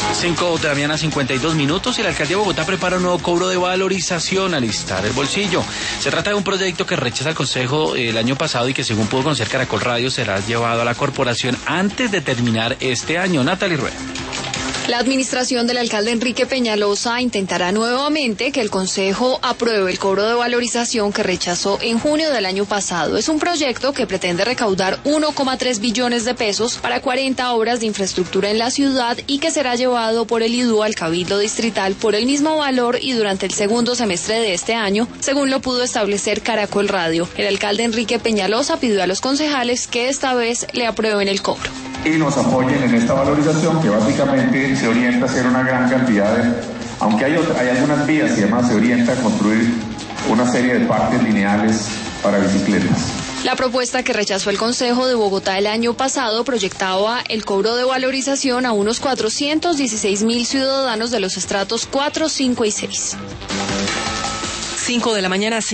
5:52 y la alcaldía de Bogotá prepara un nuevo cobro de valorización al listar el bolsillo. Se trata de un proyecto que rechaza el Consejo el año pasado y que, según pudo conocer Caracol Radio, será llevado a la corporación antes de terminar este año. Natalie Rueda. La administración del alcalde Enrique Peñalosa intentará nuevamente que el Consejo apruebe el cobro de valorización que rechazó en junio del año pasado. Es un proyecto que pretende recaudar 1,3 billones de pesos para 40 obras de infraestructura en la ciudad y que será llevado por el IDU al Cabildo Distrital por el mismo valor y durante el segundo semestre de este año, según lo pudo establecer Caracol Radio. El alcalde Enrique Peñalosa pidió a los concejales que esta vez le aprueben el cobro. Y nos apoyen en esta valorización que básicamente se orienta a hacer una gran cantidad aunque hay algunas vías y además se orienta a construir una serie de parques lineales para bicicletas. La propuesta que rechazó el Consejo de Bogotá el año pasado proyectaba el cobro de valorización a unos 416.000 ciudadanos de los estratos 4, 5 y 6. 5 de la mañana.